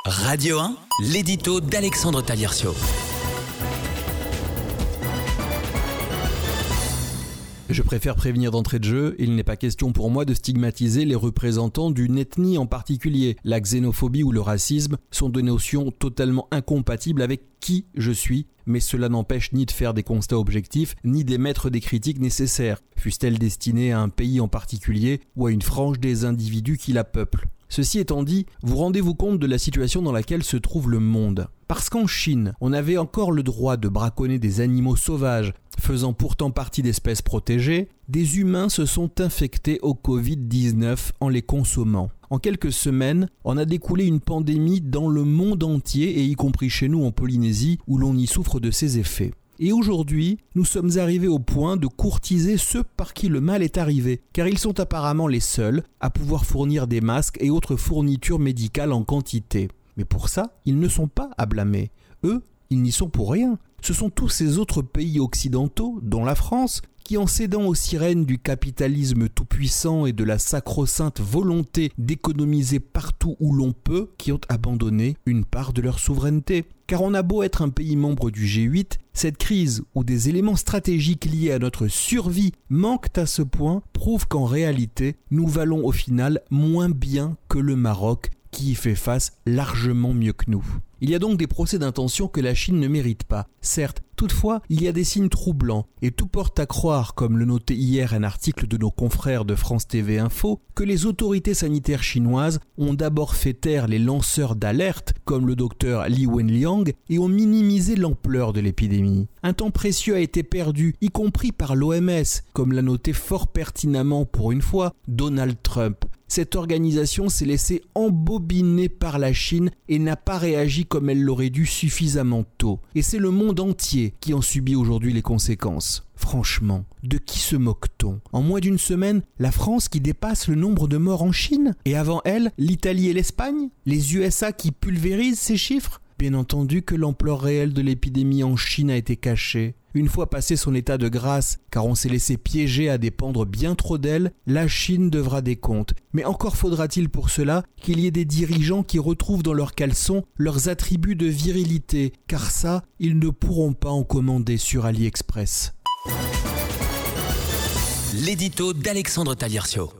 Radio 1, l'édito d'Alexandre Taliercio. Je préfère prévenir d'entrée de jeu, il n'est pas question pour moi de stigmatiser les représentants d'une ethnie en particulier. La xénophobie ou le racisme sont des notions totalement incompatibles avec qui je suis, mais cela n'empêche ni de faire des constats objectifs, ni d'émettre des critiques nécessaires, fussent-elles destinées à un pays en particulier ou à une frange des individus qui la peuplent. Ceci étant dit, vous rendez-vous compte de la situation dans laquelle se trouve le monde. Parce qu'en Chine, on avait encore le droit de braconner des animaux sauvages, faisant pourtant partie d'espèces protégées, des humains se sont infectés au Covid-19 en les consommant. En quelques semaines, on a découlé une pandémie dans le monde entier et y compris chez nous en Polynésie où l'on y souffre de ses effets. Et aujourd'hui, nous sommes arrivés au point de courtiser ceux par qui le mal est arrivé, car ils sont apparemment les seuls à pouvoir fournir des masques et autres fournitures médicales en quantité. Mais pour ça, ils ne sont pas à blâmer. Eux, ils n'y sont pour rien. Ce sont tous ces autres pays occidentaux, dont la France, qui en cédant aux sirènes du capitalisme tout-puissant et de la sacro-sainte volonté d'économiser partout où l'on peut, qui ont abandonné une part de leur souveraineté. Car on a beau être un pays membre du G8, cette crise où des éléments stratégiques liés à notre survie manquent à ce point prouve qu'en réalité, nous valons au final moins bien que le Maroc, qui y fait face largement mieux que nous. Il y a donc des procès d'intention que la Chine ne mérite pas. Certes, toutefois, il y a des signes troublants, et tout porte à croire, comme le notait hier un article de nos confrères de France TV Info, que les autorités sanitaires chinoises ont d'abord fait taire les lanceurs d'alerte, comme le docteur Li Wenliang, et ont minimisé l'ampleur de l'épidémie. Un temps précieux a été perdu, y compris par l'OMS, comme l'a noté fort pertinemment pour une fois Donald Trump. Cette organisation s'est laissée embobiner par la Chine et n'a pas réagi comme elle l'aurait dû suffisamment tôt. Et c'est le monde entier qui en subit aujourd'hui les conséquences. Franchement, de qui se moque-t-on ? En moins d'une semaine, la France qui dépasse le nombre de morts en Chine ? Et avant elle, l'Italie et l'Espagne ? Les USA qui pulvérisent ces chiffres ? Bien entendu que l'ampleur réelle de l'épidémie en Chine a été cachée. Une fois passé son état de grâce, car on s'est laissé piéger à dépendre bien trop d'elle, la Chine devra des comptes. Mais encore faudra-t-il pour cela qu'il y ait des dirigeants qui retrouvent dans leurs caleçons leurs attributs de virilité, car ça, ils ne pourront pas en commander sur AliExpress. L'édito d'Alexandre Taliercio.